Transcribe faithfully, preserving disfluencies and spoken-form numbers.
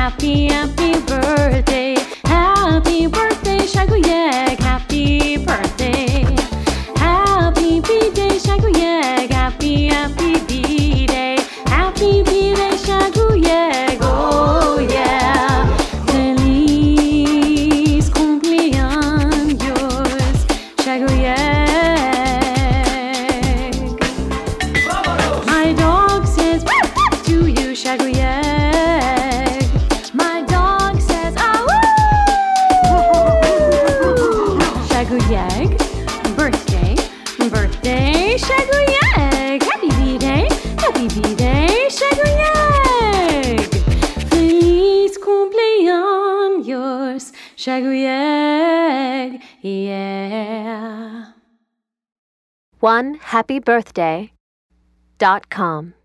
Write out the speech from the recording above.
happy, happy birthday. Happy birthday, Shaguyeg, happy birthday. Happy B-Day, Shaguyeg, happy, happy B-Day. Happy B-Day, Shaguyeg, oh yeah. Feliz cumpleaños, Shaguyeg. My dog says to you, Shaguyeg. My dog says ah woo. Shaguyeg, birthday, birthday, Shaguyeg. Happy B-Day, happy B-Day, Shaguyeg. Feliz cumpleaños, Shaguyeg, yeah. one happy birthday dot com